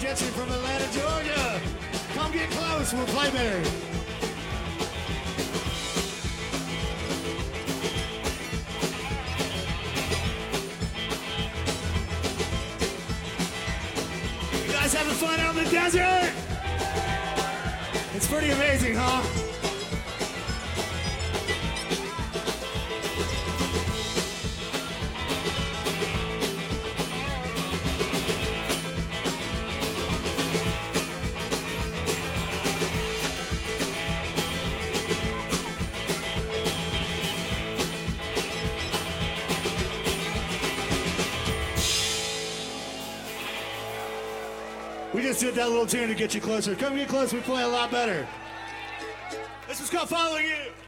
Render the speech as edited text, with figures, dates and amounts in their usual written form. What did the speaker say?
attention from Atlanta, Georgia. Come get close, we'll play Mary. You guys having fun out in the desert? It's pretty amazing, huh? We just did that little tune to get you closer. Come get close, we play a lot better. This was called Following You.